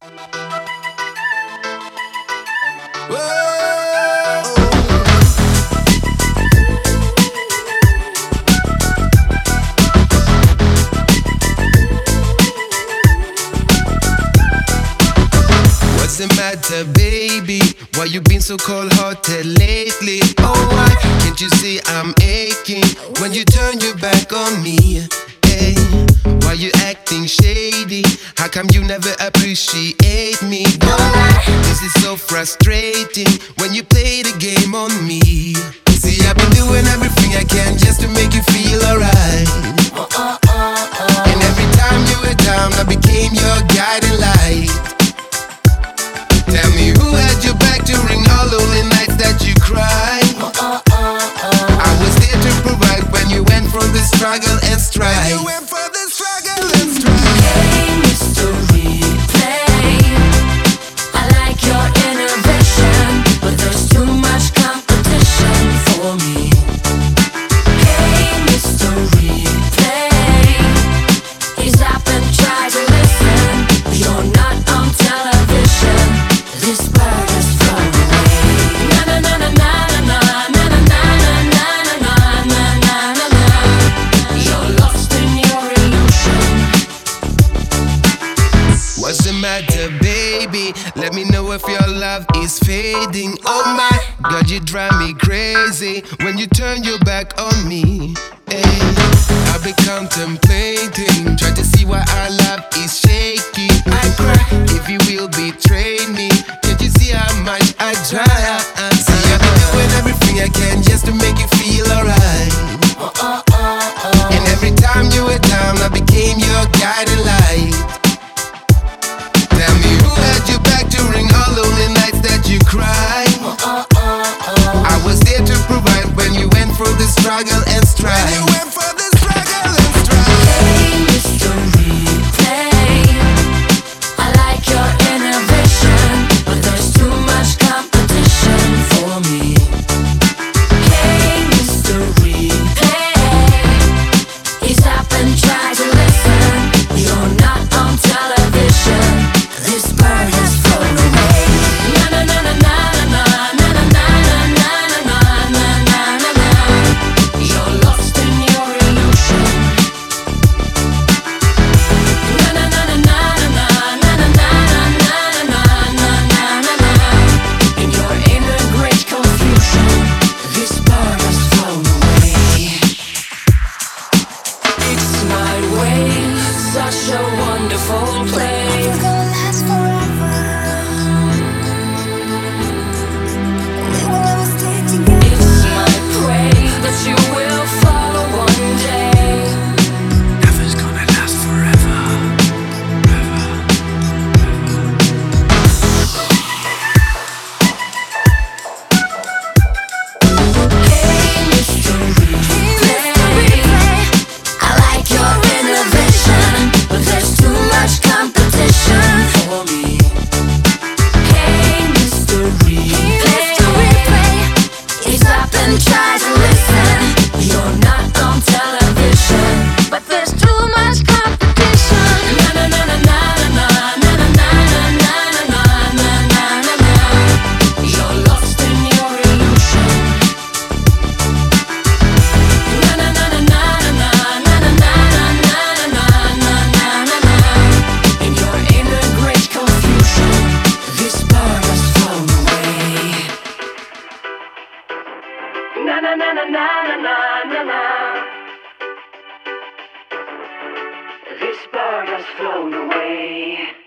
What's the matter, baby? Why you been so cold-hearted lately? Oh, why can't you see I'm aching when you turn your back on me? Hey, why you acting shady? How come you never appreciate me? Why? This is so frustrating when you play the game on me. See, I've been doing everything I can just to make you feel alright. And every time you were down, I became your guiding light. Tell me who had your back during all lonely nights that you cried. I was there to provide when you went for the struggle and strife. You went for the struggle and strife. Hey, Mr. Replay, I like your innovation, but there's too much competition for me. Hey, Mr. Replay, ease up and try to listen. You're not on television. This bird has flown away. Na na na na na na na na na na na na na na. You're lost in your illusion. What's the matter, baby? Let me know if your love is fading. Oh my God, you drive me crazy when you turn your back on me. Hey, I've been contemplating, try to see why our love is shaky. I cry if you will betray me. Can't you see how much I try? See, I've been doing everything I can just to make you feel alright. And every time you were down, I became your guiding light. Tell me who had your back during all lonely nights that you cried. I was there to provide when you went for the struggle and strife. You went for the struggle and strife. Hey, Mr. Replay, I like your innovation, but there's too much competition for me. Hey, Mr. Replay, ease up and try to listen. You're not on television. This bird has flown away. Na na na na na na na na na na na na na na. You're lost in your illusion. Na na na na na na na na na na na na na. And you're in a great confusion. This bird has flown away. It's my way, such a wonderful place. We're gonna last forever. We will always stay together. It's my pray that you will follow one day. Nothing's gonna last forever. Hey, Mr. Replay, I like your innovation, but there's too much competition for me. Hey, Mr. Replay, ease up and try to listen. You're not on television, but there's too much competition. Na na na na na na na na na na na na na na. You're lost in your illusion. Na na na na na na na na na na na na. And you're in a great confusion. This bird has flown away. Na na na na na na na na. This bird has flown away.